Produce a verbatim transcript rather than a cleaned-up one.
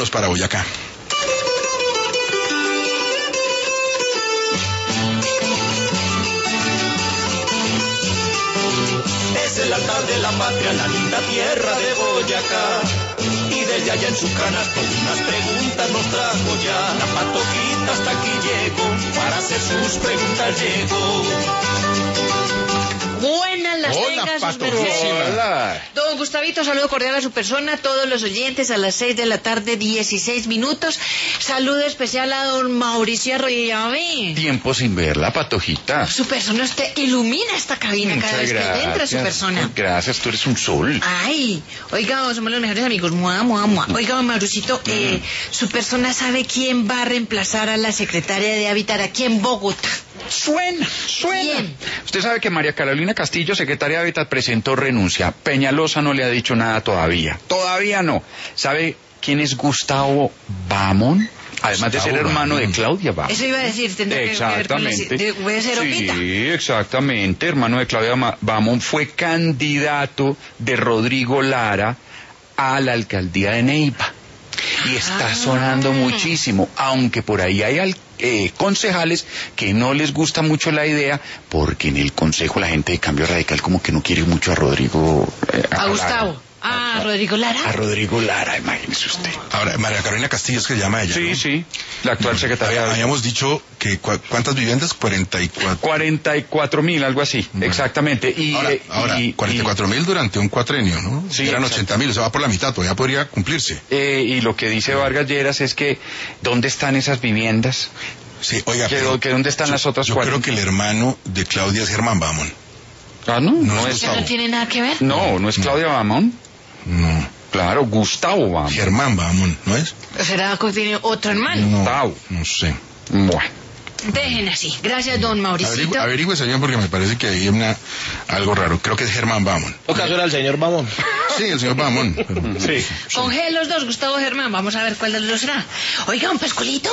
Vámonos para Boyacá. Es el altar de la patria, la linda tierra de Boyacá. Y desde allá en su canasto unas preguntas nos trajo ya. La Patojita hasta aquí llegó, para hacer sus preguntas llegó. Buenas las Hola, tengas, Patojita. Hola. Don Gustavito, saludo cordial a su persona, a todos los oyentes, a las seis de la tarde, dieciséis minutos. Saludo especial a don Mauricio Arroyave. Tiempo sin verla, Patojita. Su persona usted ilumina esta cabina cada vez que entra su persona. Gracias, tú eres un sol. Ay, oiga, somos los mejores amigos. Mua, mua, mua. Oiga, don Mauricito, mm. eh, su persona sabe quién va a reemplazar a la secretaria de Hábitat aquí en Bogotá. Suena, suena. ¿Quién? Usted sabe que María Carolina Castillo, secretaria de Hábitat, presentó renuncia. Peñalosa no le ha dicho nada todavía. Todavía no. ¿Sabe quién es Gustavo Bamón? Además de ser hermano de Claudia Bamón. Eso iba a decir, tendrá que ver con la... ¿Puede ser Opita? Sí, exactamente. Hermano de Claudia Bamón, fue candidato de Rodrigo Lara a la alcaldía de Neiva. Y está ah. sonando muchísimo, aunque por ahí hay al, eh, concejales que no les gusta mucho la idea, porque en el consejo la gente de Cambio Radical como que no quiere mucho a Rodrigo... Eh, a, a Gustavo. Lara. Ah, ¿a Rodrigo Lara? A Rodrigo Lara, imagínese usted. Ahora, María Carolina Castillo es que se llama ella, Sí, ¿no? sí, la actual secretaria. Habíamos dicho que cu ¿cuántas viviendas? cuarenta y cuatro. cuarenta y cuatro mil, algo así, bueno. Exactamente. Y, ahora, eh, ahora y, cuarenta y cuatro mil durante un cuatrenio, ¿no? Sí, eran ochenta mil, o sea, va por la mitad, todavía podría cumplirse. Eh, y lo que dice Vargas Lleras es que, ¿dónde están esas viviendas? Sí, oiga, que, pero, que ¿dónde están yo, las otras Yo cuarenta? creo que el hermano de Claudia es Germán Bamón. Ah, no, no, no es ¿Eso no tiene nada que ver? No, no es Claudia Bamón. No. Claro, Gustavo Bamón. Germán Bamón, ¿no es? ¿Será que tiene otro hermano? No, Gustavo. no sé. Bueno. Dejen así. Gracias, don Mauricito. Averigüe bien porque me parece que hay una, algo raro. Creo que es Germán Bamón. ¿O caso era el señor Bamón? Sí, el señor Bamón. Pero, sí. Con G los dos, Gustavo Germán. Vamos a ver cuál de los dos será. Oiga, un pesculito.